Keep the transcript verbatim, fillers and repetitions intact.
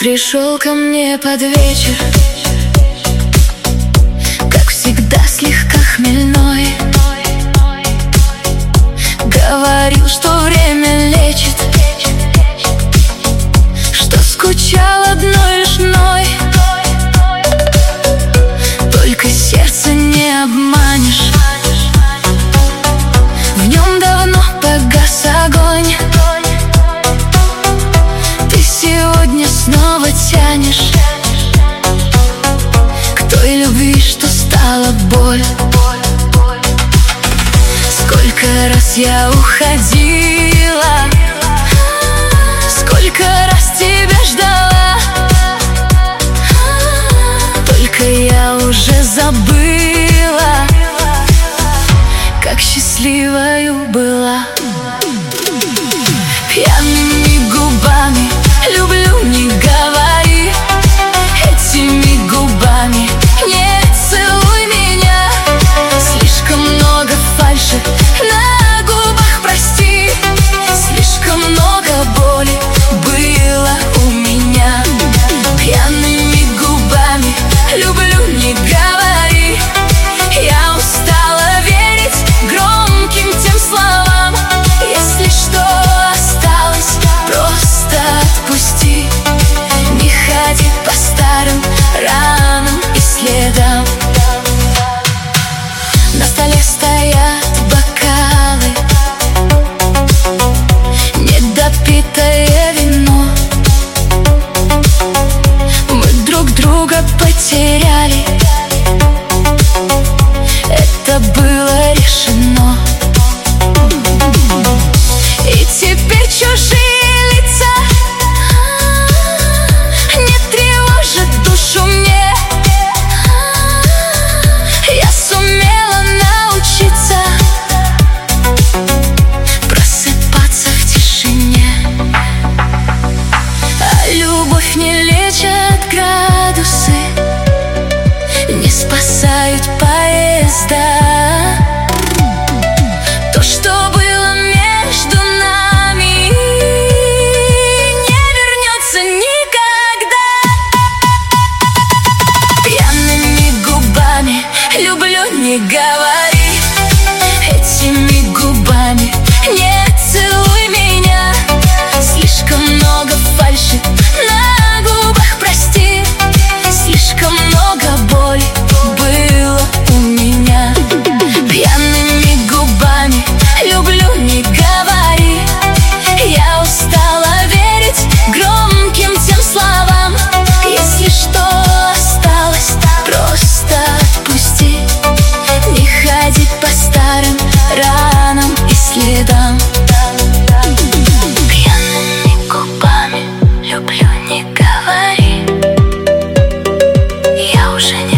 пришел ко мне под вечер, как всегда слегка хмельной. Говорил, что время лечит, что скучал одной лишь мной. Только сердце не обманешь, в нем давно погас огонь. Ты сегодня снова тянешь к той любви, что стала боль. Сколько раз я уходила, сколько раз тебя ждала, только я уже забыла, как счастливою была. Пьяными губами люблю, не говори, этими губами не целуй меня. Слишком много фальши на губах, прости, слишком много боли было у меня. Пьяными губами люблю, не говори, я устала верить громким тем словам. Если что осталось, просто отпусти, не ходи по старым ранам и следам. На столе стоят бокалы, недопитое вино. Мы друг друга потеряли, это было решено. И теперь чужие лица не тревожат душу мне. Я сумела научиться просыпаться в тишине. А любовь не лечат градусы, не спасают поезда. То, что было между нами, не вернется никогда. Пьяными губами люблю, не говори, этими губами не целуй меня. Слишком много фальши на губах, прости, слишком много боли было у меня. Пьяными губами люблю, не говори, я устала верить громким тем словам. Если что осталось, просто отпусти, не ходи по старым ранам и следам. Пьяными губами люблю, не говори, я уже не